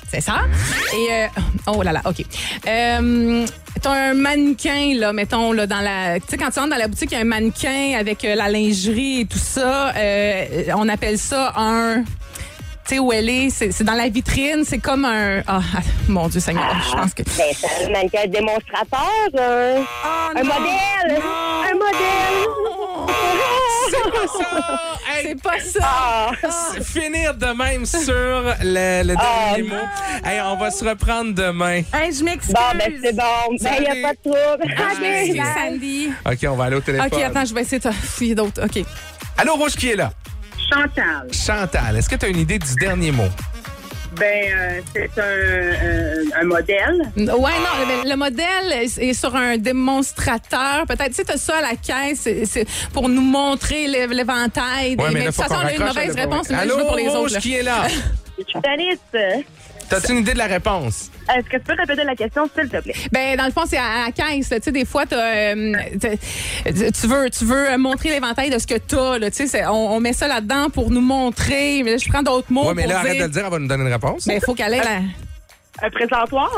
C'est ça. Et, euh, oh là là, OK. Euh, t'as un mannequin, là, mettons, là, dans la... Tu sais, quand tu rentres dans la boutique, il y a un mannequin avec euh, la lingerie et tout ça. Euh, on appelle ça un... Tu sais où elle est, c'est, c'est dans la vitrine, c'est comme un... Ah, oh, mon Dieu Seigneur, ah, je pense que... Ben, c'est un mannequin démonstrateur, un, oh, un non, modèle, non. un modèle. C'est pas ça! Hey, c'est pas ça! Ah. C'est finir de même sur le, le Ah. dernier mot. Hey, on va se reprendre demain. Hey, je m'excuse. Bon, ben c'est bon. Ben, il n'y a pas de trouble. Ah, je m'excuse, Sandy. OK, on va aller au téléphone. OK, attends, je vais essayer de fouiller d'autres. OK. Allô, Rouge, qui est là? Chantal. Chantal, est-ce que tu as une idée du dernier mot? Ben, euh, c'est un, euh, un modèle. Ouais, non, le, le modèle est sur un démonstrateur. Peut-être, tu sais, t'as ça à la caisse c'est, c'est pour nous montrer l'éventail. Ouais, mais mais là, de toute faut façon, qu'on on a une raccroche mauvaise à réponse. Mais Allô, je veux pour les Rouge, autres. Là. qui est là? Journaliste. T'as-tu une idée de la réponse? Est-ce que tu peux répéter la question, s'il te plaît? Ben, dans le fond, c'est à la caisse. Tu sais, des fois, t'as, euh, t'as, tu veux, tu veux montrer l'éventail de ce que t'as. Là, tu sais, on, on met ça là-dedans pour nous montrer. Mais là, je prends d'autres mots. Ouais, mais pour là, dire... arrête de le dire, elle va nous donner une réponse. Ben, il faut qu'elle ait la... Un présentoir?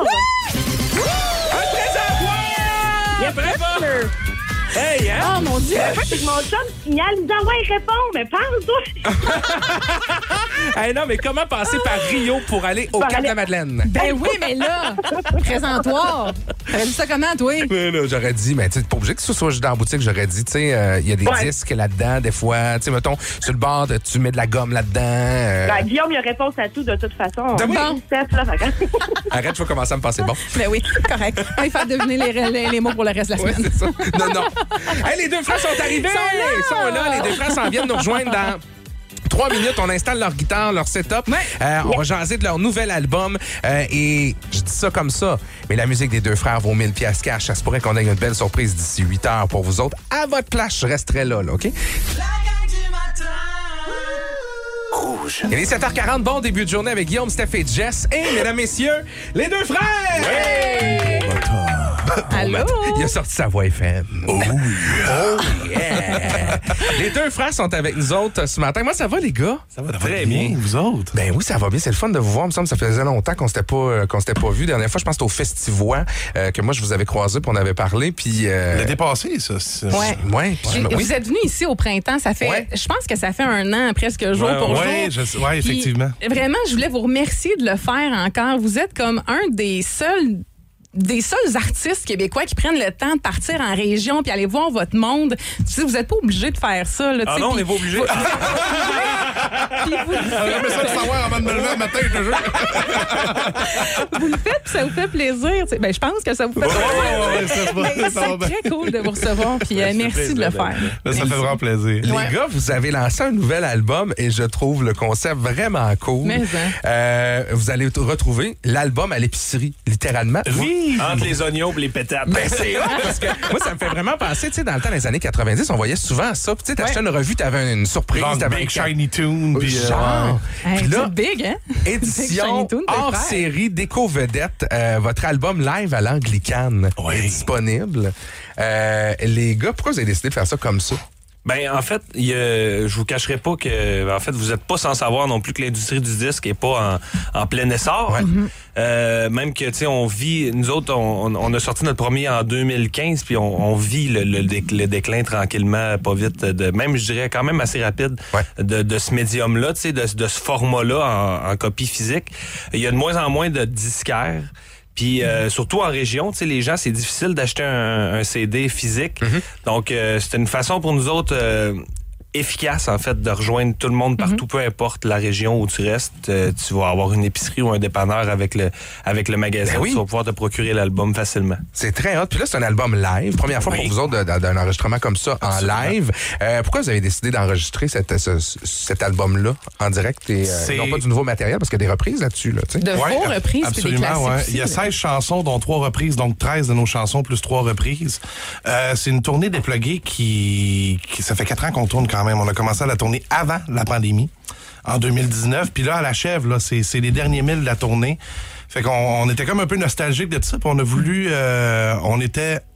Un présentoir! Yep, Bravo! Hey, hein? Oh, mon Dieu! En fait, c'est que mon chum signale, il dit, ah ouais, réponds, mais parle-toi! Hey, non, mais comment passer par Rio pour aller au Par Cap aller- de la Madeleine? Ben oui, mais là, présentoir. T'aurais dit ça comment, toi? Mais là, j'aurais dit, mais tu sais, pas obligé que ce soit juste dans la boutique, j'aurais dit, tu sais, il euh, y a des Ouais. disques là-dedans, des fois, tu sais, mettons, sur le bord, de- tu mets de la gomme là-dedans. euh, Ben, Guillaume, il a réponse à tout de toute façon. De On bon. est sept, là, fait que- Arrête, je vais commencer à me passer bon. Ben oui, correct. On va faire deviner les, les, les mots pour le reste de la Ouais, semaine. c'est ça. Non, non. Hey, les deux frères sont arrivés! Ils sont là. Les deux frères s'en viennent nous rejoindre dans... Trois minutes, on installe leur guitare, leur setup. Ouais. Euh, on va jaser de leur nouvel album. Euh, et je dis ça comme ça, mais la musique des deux frères vaut mille piastres cash. Ça se pourrait qu'on ait une belle surprise d'ici huit heures pour vous autres. À votre place, je resterai là, là, OK? Rouge. Il est sept heures quarante, bon début de journée avec Guillaume, Steph et Jess. Et, mesdames, messieurs, les deux frères! Hey! Allô? Il a sorti sa voix F M. Oh, oh yeah! Les deux frères sont avec nous autres ce matin. Moi, ça va, les gars? Ça va très bien, vous autres? Ben oui, ça va bien. C'est le fun de vous voir. Il me semble que ça faisait longtemps qu'on s'était pas, euh, qu'on s'était pas vu. Dernière fois, je pense que c'était au Festivois euh, que moi, je vous avais croisé puis on avait parlé. Puis. Euh... Le dépassé, ça. c'est- Ouais. Ouais. puis je me- Et oui. Vous êtes venu ici au printemps, ça fait, Ouais. je pense que ça fait un an presque jour Ouais, pour ouais, jour. je- ouais, Puis, effectivement. vraiment, je voulais vous remercier de le faire encore. Vous êtes comme un des seuls des seuls artistes québécois qui prennent le temps de partir en région puis aller voir votre monde. Tu sais, vous n'êtes pas obligé de faire ça. Là, tu Ah sais, non, on puis- n'est pas obligé. Vous- puis vous, J'aimerais ça le savoir avant de me lever le matin, je te jure. vous le faites puis ça vous fait plaisir. tu sais. Ben, je pense que ça vous fait Ouais, plaisir. ouais, ouais, ça se va, Ben, ça va bien. c'est très cool de vous recevoir puis euh, merci de le faire. Ça fait vraiment plaisir. Les Ouais. gars, vous avez lancé un nouvel album et je trouve le concept vraiment cool. Mais, hein. Euh, vous allez t- retrouver l'album à l'épicerie, littéralement. Oui! Entre les oignons et les pétates. Ben, c'est hot parce que moi, ça me fait vraiment penser, tu sais, dans le temps des années quatre-vingt-dix, on voyait souvent ça. Puis, tu sais, t'achetais une revue, t'avais une surprise. Genre t'avais Big un- Shiny Tune. puis, euh, Genre. Hey, Puis là, c'est big, hein? Big édition Shiny Tune, t'es hors frère. série déco-vedette, euh, votre album live à l'Anglicane Ouais. est disponible. Euh, les gars, pourquoi vous avez décidé de faire ça comme ça? Ben en fait, il y a- je vous cacherai pas que en fait vous êtes pas sans savoir non plus que l'industrie du disque est pas en, en plein essor. Ouais. Euh, même que tu sais on vit, nous autres on, on a sorti notre premier en deux mille quinze puis on, on vit le, le, déc- le déclin tranquillement, pas vite, de même je dirais quand même assez rapide Ouais. de, de ce médium là, tu sais de, de ce format là en, en copie physique. Il y a de moins en moins de disquaires. Puis euh, surtout en région, tu sais, les gens, c'est difficile d'acheter un, un C D physique. Donc, euh, c'est une façon pour nous autres euh, efficace, en fait, de rejoindre tout le monde partout, peu importe la région où tu restes. Euh, tu vas avoir une épicerie ou un dépanneur avec le, avec le magasin. Ben oui. Tu vas pouvoir te procurer l'album facilement. C'est très hot. Puis là, c'est un album live. Première fois Oui. pour vous autres de- de- d'un enregistrement comme ça en Absolument. live. Euh, pourquoi vous avez décidé d'enregistrer cette- ce- cet album-là en direct et euh, C'est- non pas du nouveau matériel parce qu'il y a des reprises là-dessus, là, tu sais? De Ouais, vos reprises puis des absolument, classiques ouais. aussi, Il y a là. seize chansons, dont trois reprises, donc treize de nos chansons plus trois reprises. Euh, c'est une tournée dépluguée qui, qui... Ça fait quatre ans qu'on tourne quand même. On a commencé à la tourner avant la pandémie, en deux mille dix-neuf. Puis là, à l'achève, là, c'est, c'est les derniers milles de la tournée. Fait qu'on on était comme un peu nostalgique de ça. Puis on a voulu... euh, on était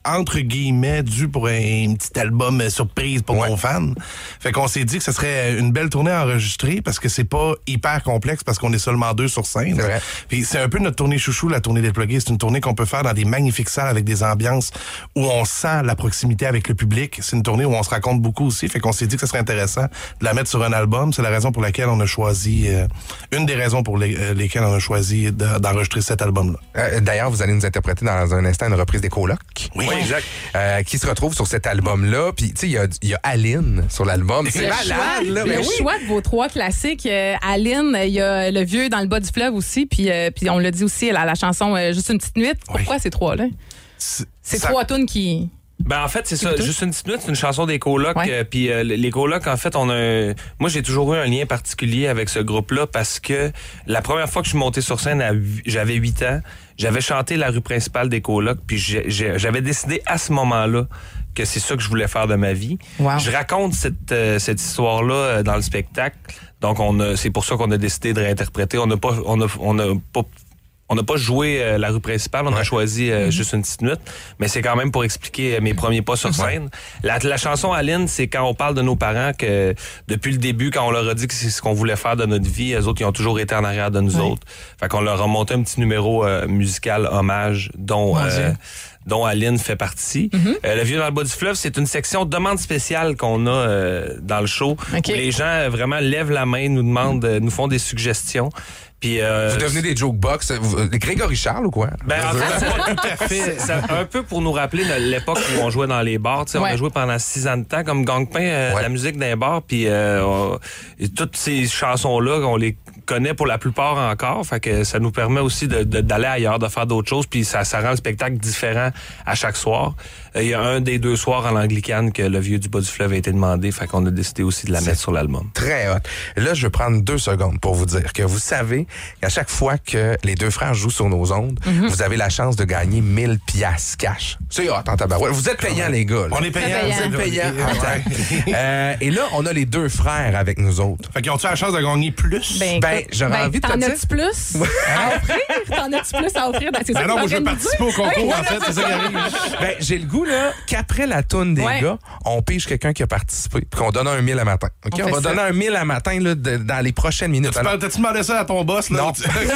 entre guillemets, dû pour un, un petit album euh, surprise pour Ouais. nos fans. Fait qu'on s'est dit que ce serait une belle tournée enregistrée parce que c'est pas hyper complexe parce qu'on est seulement deux sur scène. C'est vrai. Puis c'est un peu notre tournée chouchou, la tournée dépluguée. C'est une tournée qu'on peut faire dans des magnifiques salles avec des ambiances où on sent la proximité avec le public. C'est une tournée où on se raconte beaucoup aussi. Fait qu'on s'est dit que ce serait intéressant de la mettre sur un album. C'est la raison pour laquelle on a choisi, euh, une des raisons pour les, euh, lesquelles on a choisi de- d'enregistrer cet album-là. Euh, D'ailleurs, vous allez nous interpréter dans un instant une reprise des colocs. Oui, exact. Euh, qui se retrouve sur cet album-là. Puis, tu sais, il y a, il y a Aline sur l'album. C'est Le malade, choix, là. le Ben oui. choix de vos trois classiques. Euh, Aline, il y a Le Vieux dans le bas du fleuve aussi, puis, euh, puis on l'a dit aussi, la, la chanson euh, Juste une petite nuit. Pourquoi ces trois-là? C'est ça- trois tunes qui... Ben en fait, c'est ça. Écoutez. Juste une petite minute, c'est une chanson des colocs. Ouais. euh, Puis euh, les colocs, en fait, on a un... Moi, j'ai toujours eu un lien particulier avec ce groupe-là parce que la première fois que je suis monté sur scène, à hu- j'avais huit ans, j'avais chanté la rue principale des colocs, puis j'ai- j'ai- j'avais décidé à ce moment-là que c'est ça que je voulais faire de ma vie. Wow. Je raconte cette, euh, cette histoire-là euh, dans le spectacle. Donc, on a, c'est pour ça qu'on a décidé de réinterpréter. On n'a pas, on a, on a pas On n'a pas joué euh, la rue principale, on a choisi euh, juste une petite minute, mais c'est quand même pour expliquer euh, mes premiers pas sur scène. La, la chanson Aline, c'est quand on parle de nos parents que depuis le début, quand on leur a dit que c'est ce qu'on voulait faire de notre vie, eux autres, ils ont toujours été en arrière de nous Ouais. autres. Fait qu'on leur a monté un petit numéro euh, musical hommage dont... Mon euh, Dieu. dont Aline fait partie. Mm-hmm. Euh, le Vieux dans le bas du fleuve, c'est une section demande spéciale qu'on a euh, dans le show. OK. Où les gens euh, vraiment lèvent la main, nous demandent, euh, nous font des suggestions. Puis, euh, Vous devenez des jokebox. Vous- Grégory Charles ou quoi? ben, en fait, c'est pas tout à fait. C'est un peu pour nous rappeler de l'époque où on jouait dans les bars. Tu sais, On Ouais. a joué pendant six ans de temps comme gang-pain, euh, Ouais. la musique dans les bars. Puis euh, on- et toutes ces chansons-là, on les connaît pour la plupart encore. Fait que ça nous permet aussi de- de- d'aller ailleurs, de faire d'autres choses. Puis ça, ça rend le spectacle différent à chaque soir. Euh, Il y a un des deux soirs en l'anglicane que le Vieux du bas du fleuve a été demandé. Fait qu'on a décidé aussi de la mettre sur l'album. Très hot. Là, je vais prendre deux secondes pour vous dire que vous savez qu'à chaque fois que les deux frères jouent sur nos ondes, Mhm. vous avez la chance de gagner mille piastres cash. C'est hot en tabarouette. Vous êtes payants, les gars. là. On est payants. Vous êtes payants. en Ouais. tabac. Euh, et là, on a les deux frères avec nous autres. Fait qu'ils ont-tu la chance de gagner plus? Ben, Ben, écoute, j'aurais ben, envie de te T'en dire- as-tu plus à offrir? T'en as-tu plus à offrir? C'est ça Ben que non, moi, t'es je en veux train de participer au dire? concours, Oui. en fait. C'est ça qui arrive. Ben, j'ai le goût, là, qu'après la toune des Ouais. gars, on pige quelqu'un qui a participé, puis qu'on donne un mille à matin. OK? On On, fait va ça. donner un mille à matin, là, de- dans les prochaines minutes. Tu Alors- parles- T'as-tu demandé ça à ton boss? Là? Non.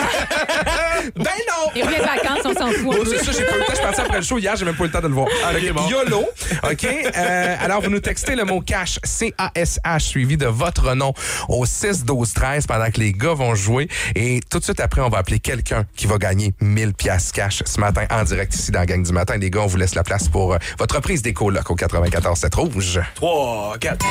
ben non! Il revient de vacances, on s'en fout. Oh, c'est ça, j'ai pas eu le temps. Je suis parti après le show hier, j'ai même pas eu le temps de le voir. Ok, bon. YOLO. OK? Euh, alors, vous nous textez le mot cash, C A S H, suivi de votre nom au six douze treize pendant que les gars vont jouer. Et tout de suite après, on va appeler quelqu'un qui va gagner mille piastres cash ce matin en direct ici dans la Gang du matin. Les gars, on vous laisse la place pour euh, votre prise des colocs au quatre-vingt-quatorze sept rouge. trois, quatre.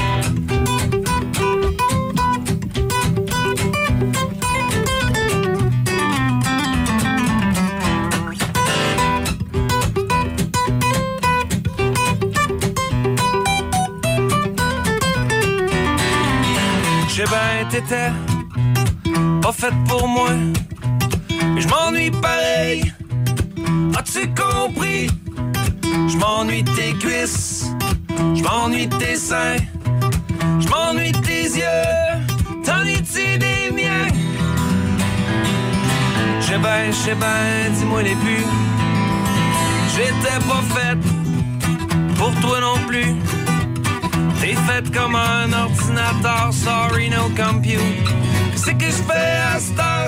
Je sais ben, t'étais pas faite pour moi, mais je m'ennuie pareil. As-tu compris? Je m'ennuie de tes cuisses, je m'ennuie de tes seins, je m'ennuie de tes yeux, t'en es-tu des miens? Je sais ben, je sais ben, dis-moi les plus. J'étais pas faite pour toi non plus. T'es faite comme un ordinateur, sorry no compute. Qu'est-ce que je fais à cette heure?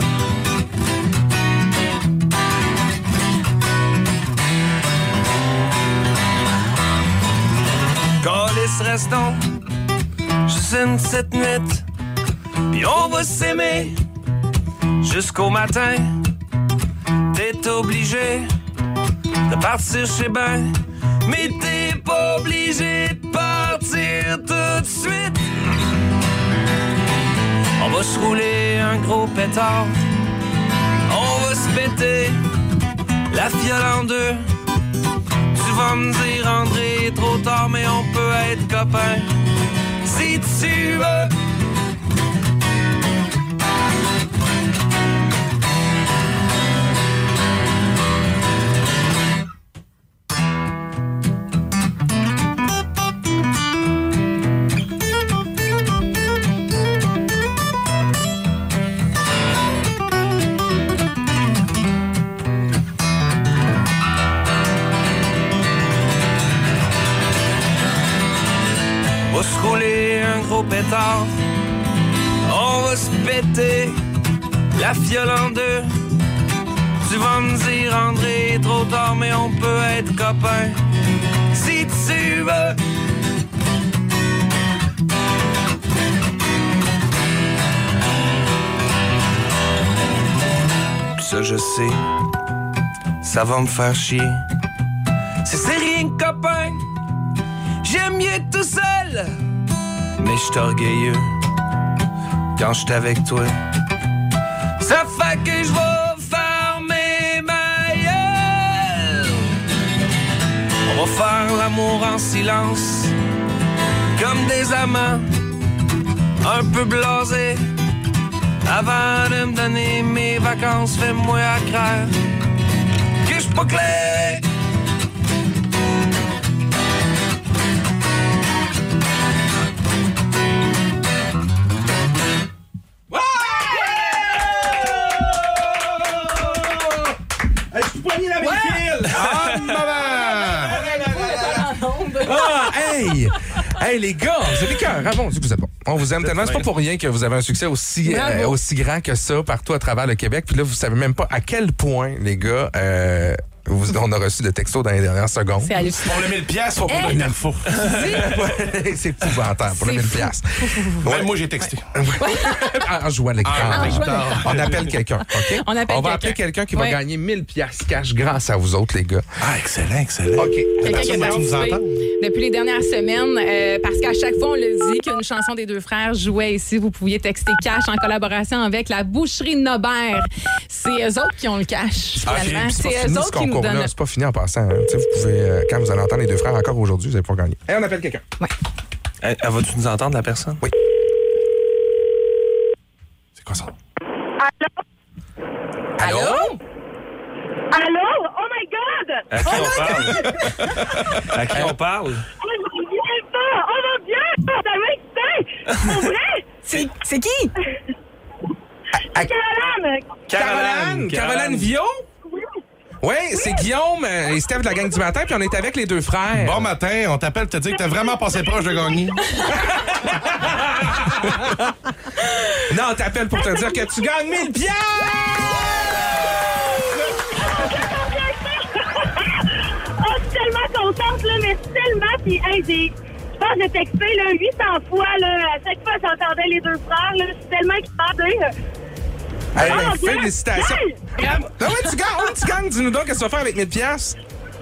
Calisse, restons juste une petite nuit, puis on va s'aimer jusqu'au matin. T'es obligé de partir chez ben, mais t'es pas obligé de partir tout de suite. On va se rouler un gros pétard, on va se péter la fiole en deux. Tu vas me dire, André, trop tard, mais on peut être copains si tu veux. gros pétard. On va se péter la fiole en deux. Tu vas me dire, André, trop tard, mais on peut être copains si tu veux. Ça, je sais, ça va me faire chier. Si c'est rien que copain, j'aime mieux être tout seul. Mais je suis orgueilleux quand je suis avec toi. Ça fait que je vais fermer ma gueule. On va faire l'amour en silence, comme des amants, un peu blasés. Avant de me donner mes vacances, fais-moi à craindre que je suis pas clair. Ah, hey! Hey, les gars, vous avez cœur. Ah bon, Dieu que vous êtes bon. On vous aime tellement. C'est pas pour rien que vous avez un succès aussi, euh, aussi grand que ça partout à travers le Québec. Puis là, vous savez même pas à quel point, les gars, euh, vous, on a reçu de textos dans les dernières secondes. C'est hallucinant. Pour le mille piastres, faut pas Hey. donner le faux. C'est épouvantable pour le mille piastres. Ouais, moi, j'ai texté. En jouant à l'écran. Ah, En jouant à l'écran. l'écran. On appelle quelqu'un, OK? On appelle va quelqu'un. appeler quelqu'un qui va Ouais. gagner mille piastres cash grâce à vous autres, les gars. Ah, excellent, excellent. OK. Quelqu'un qui a Personne qui nous participé entend. depuis les dernières semaines, euh, parce qu'à chaque fois, on le dit qu'une chanson des deux frères jouait ici. Vous pouviez texter cash en collaboration avec la boucherie Nobert. C'est eux autres qui ont le cash, Ah, finalement. puis c'est pas C'est fini eux ce autres qui nous concours-là. donnent. C'est pas fini en passant. hein. Tu sais, vous pouvez, euh, quand vous allez entendre les deux frères encore aujourd'hui, vous allez pouvoir gagner. Et on appelle quelqu'un. Elle, elle va-tu nous entendre, la personne? Oui. C'est quoi ça? Allô? Allô? Oh my God! À qui oh on my parle? God! À qui on parle? Oh mon Dieu, pas! Oh mon Dieu! Ça m'a excité! Pour vrai? C'est, c'est qui? Caroline! Caroline? Caroline Viau? Oui, c'est Guillaume euh, et Steph de la gang du matin, puis on est avec les deux frères. Bon matin, on t'appelle te dire que t'as vraiment passé proche de gagner. Non, on t'appelle pour te dire que tu gagnes mille piastres! Oh, je suis tellement contente, là, mais tellement, puis hey, j'ai... Je pense que j'ai texté, là, huit cents fois, là, à chaque fois que j'entendais les deux frères, là, je suis tellement excitée. Hey, Oh, ben, mon Dieu! félicitations! Hey! Ah ouais, tu gagnes, oh, tu gagnes, dis-nous donc qu'est-ce que tu vas faire avec mille piastres?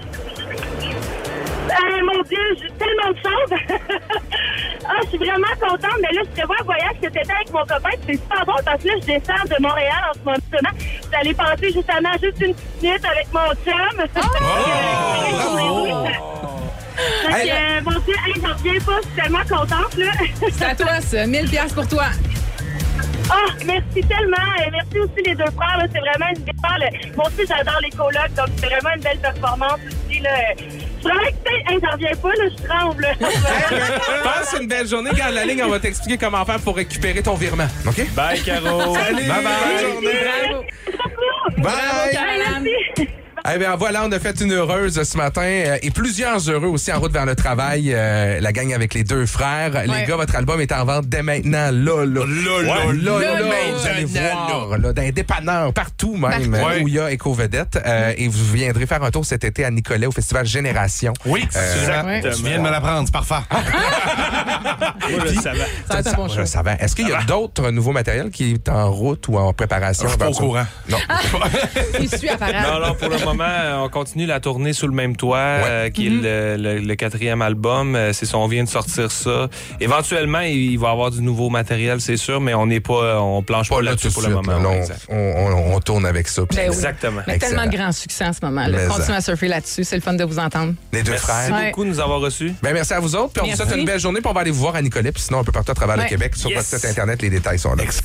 Euh, mon Dieu, j'ai tellement de chance. Ah, je suis vraiment contente. Mais là, je prévois un voyage cet été avec mon copain. C'est super bon parce que là, je descends de Montréal en ce moment. Je suis allée passer justement juste une petite minute avec mon chum. Oh! Donc, Hey, euh, mon Dieu, hey, j'en reviens pas. Je suis tellement contente, là. C'est à toi, ça. mille piastres pour toi. Ah, merci tellement. Et merci aussi les deux frères. là. C'est vraiment une belle part. Moi aussi, j'adore les colocs. Donc, c'est vraiment une belle performance aussi. Là. Je suis vraiment excitée. Hey, j'en reviens pas. Là. Je tremble. passe une belle journée. Garde la ligne, on va t'expliquer comment faire pour récupérer ton virement. OK? Bye, Caro. Salut! Bye, bye. Bonne journée! Bravo. Bye! Caroline. Eh bien, voilà, on a fait une heureuse ce matin euh, et plusieurs heureux aussi en route vers le travail. Euh, la gang avec les deux frères. Ouais. Les gars, votre album est en vente dès maintenant. Là, là. Là, là, Ouais. là, là, Là, là, là. vous allez voir. Là, dans les dépanneurs, partout même, Partout. euh, où il y a Éco-Vedette. Euh, et vous viendrez faire un tour cet été à Nicolet au Festival Génération. Oui, Euh, tu viens de me l'apprendre, c'est parfait. Moi, je le savais. Ça va être un bon show. Je savais. Est-ce qu'il y a d'autres nouveaux matériels qui est en route ou en préparation? Je suis pas au Vincent? courant. Non. Il suit à parade. Non, non, pour le moment, on continue la tournée Sous le même toit, euh, qui est le, le- le quatrième album. Euh, C'est ça, on vient de sortir ça. Éventuellement, il, il va y avoir du nouveau matériel, c'est sûr, mais on n'est pas, on planche pas, Pas là là-dessus tout de pour le suite. moment. là. ouais, Non, exact. on, on- on tourne avec ça. puis- Ben oui. Exactement. Mais tellement de Excellent. grands succès en ce moment. Là. Mais Continuez ça. à surfer là-dessus. C'est le fun de vous entendre. Les deux Merci frères. Ouais. beaucoup de nous avoir reçus. Ben, merci à vous autres. Puis on vous Merci. souhaite une belle journée. Puis on va aller vous voir à Nicolet. Puis sinon, un peu partout à travers Ouais. le Québec. Sur Yes. votre site Internet, les détails sont là.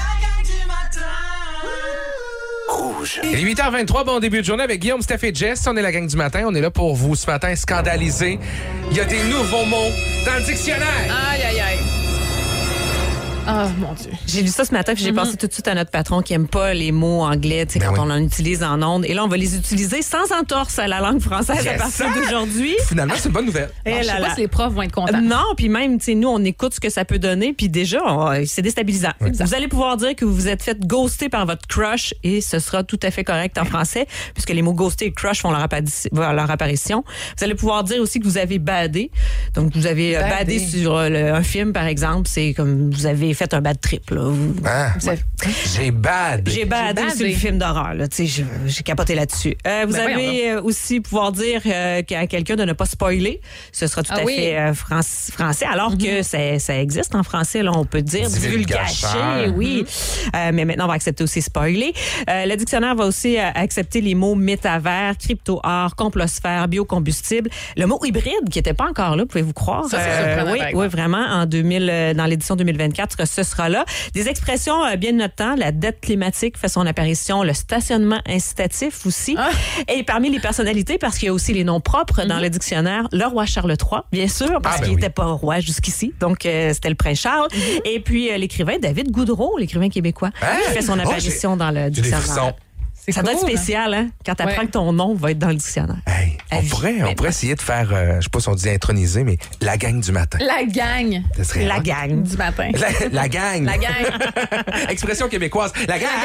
Il est huit heures vingt-trois, bon début de journée avec Guillaume, Steph et Jess. On est la gang du matin. On est là pour vous ce matin scandaliser. Il y a des nouveaux mots dans le dictionnaire. Aïe, aïe, aïe. Oh, mon Dieu. J'ai lu ça ce matin, puis j'ai Mm-hmm. pensé tout de suite à notre patron qui aime pas les mots anglais, tu sais, Ben quand oui. on en utilise en ondes. Et là, on va les utiliser sans entorse à la langue française Yes, à partir sir! d'aujourd'hui. Finalement, c'est une bonne nouvelle. Eh Je sais là pas là. si les profs vont être contents. Non, puis même, tu sais, nous, on écoute ce que ça peut donner, puis déjà, on- c'est déstabilisant. Vous allez pouvoir dire que vous vous êtes fait ghoster par votre crush et ce sera tout à fait correct en français, puisque les mots ghoster et crush font leur, apparition, leur apparition. Vous allez pouvoir dire aussi que vous avez badé. Donc, vous avez euh, badé, Badé. sur euh, le- un film, par exemple. C'est comme vous avez fait un bad trip. Là. Vous- Ah, vous avez- j'ai bad. J'ai badé badé. sur le film d'horreur. Là, tu sais, j'ai, j'ai capoté là-dessus. Euh, vous Ben voyons avez euh, aussi pouvoir dire euh, à quelqu'un de ne pas spoiler. Ce sera tout Ah à oui. fait euh, fran- français, alors que ça, ça existe en français. Là, on peut dire Divulgacher. divulgacher, oui. Euh, mais maintenant, on va accepter aussi spoiler. Euh, le dictionnaire va aussi euh, accepter les mots métavers, crypto-art, complosphère, biocombustible. Le mot hybride, qui n'était pas encore là, pouvez-vous croire? Ça, c'est surprenant, oui, par oui, exemple. vraiment, en deux mille, euh, dans l'édition deux mille vingt-quatre, ce sera là. Des expressions euh, bien de notre temps. La dette climatique fait son apparition. Le stationnement incitatif aussi. Ah. Et parmi les personnalités, parce qu'il y a aussi les noms propres dans le dictionnaire, le roi Charles trois, bien sûr, parce Ah, ben qu'il oui. n'était pas roi jusqu'ici. Donc, euh, c'était le prince Charles. Et puis, euh, l'écrivain David Goudreau, l'écrivain québécois, Hein? qui fait son Oh, apparition dans le J'ai des dictionnaire. frissons. Ça doit être cool, spécial, hein, quand tu apprends Ouais. que ton nom va être dans le dictionnaire. Hey, on Avis. pourrait, on pourrait essayer de faire, euh, je sais pas si on dit introniser, mais la gang du matin. La gang Ça serait La hot. gang. du matin. La, la gang. La gang. Expression québécoise. La gang.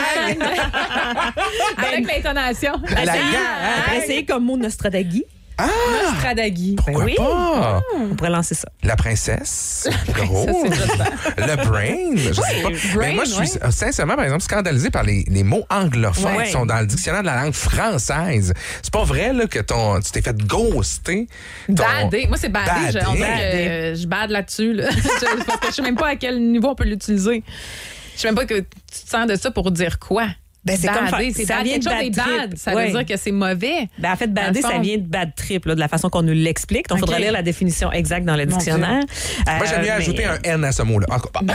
Avec l'intonation. La gang. On pourrait essayer comme mot Nostradagui. Stradagui. Pourquoi oui. pas? On pourrait lancer ça. La princesse. Gros. c'est Le brain. Je sais pas. brain, Mais moi, je suis ouais. euh, sincèrement, par exemple, scandalisé par les, les mots anglophones Ouais. qui sont dans le dictionnaire de la langue française. C'est pas vrai là, que ton, tu t'es fait ghoster. ton- Badé. Moi, c'est badé. Je, on dirait Badé. que euh, je bade là-dessus. Là. Je- parce que je sais même pas à quel niveau on peut l'utiliser. Je sais même pas que tu te sers de ça pour dire quoi. Ben, c'est comme Badé, fa- c'est ça bad. vient Quelque de chose est bad bad. trip. Ça Ouais. veut dire que c'est mauvais. Ben, en fait, Dans badé, le ça fond. vient de bad trip, là, de la façon qu'on nous l'explique. Donc, il faudrait Ok. lire la définition exacte dans le Mon dictionnaire. Moi, j'aime mieux Euh, ajouter mais- un N à ce mot-là. Encore pas.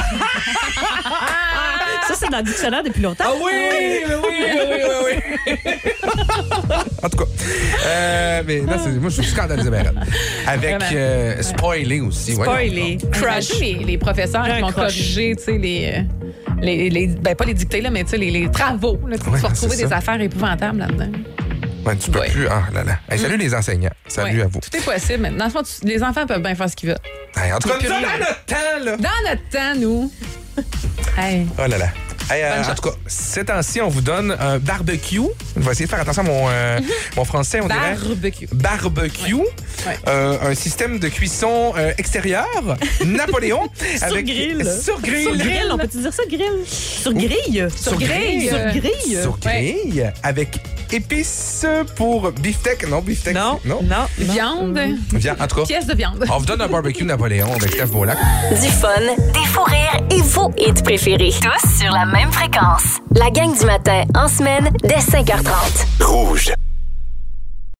Ça, c'est dans le dictionnaire depuis longtemps. Ah oui, oui, oui, oui, oui, oui. En tout cas, euh, mais là, c'est, moi, je suis scandalisé, ben, avec Vraiment. euh, spoiler aussi. Spoiler. Crush. Les, les professeurs J'ai qui un vont crush. corriger, tu sais, les, euh, les, les- ben pas les dictées, là, mais tu sais, les, les travaux. Là, tu Ouais, vas retrouver c'est des ça. affaires épouvantables là-dedans. Ouais, tu peux Ouais. plus. Ah là là. Hey, salut les enseignants. Salut Ouais. à vous. Tout est possible. mais Dans le fond, tu- les enfants peuvent bien faire ce qu'ils veulent. Hey, en tout cas, Plus nous, rien. dans notre temps, là. Dans notre temps, nous. Hey. Oh là là. Hey, euh, Bonne en chance. tout cas, ces temps-ci, on vous donne un barbecue. Je vais essayer de faire attention à mon, euh, mon français, on dirait. Barbecue. Barbecue. Ouais. Euh, un système de cuisson euh, extérieur. Napoléon. Sur grill. Sur grill. Sur grill, on peut-tu dire ça, grill? Sur grille. Sur grille. Sur grille. Sur grille. Avec épices pour beefsteak. Non, beefsteak. Non, Non. non. Viande. Viens, en tout cas. Pièce de viande. On vous donne un barbecue Napoléon avec Steph Beaulac. Du fun, des fous rires et vos hits préférés. Tous sur la même fréquence. La gang du matin, en semaine, dès cinq heures trente. Rouge.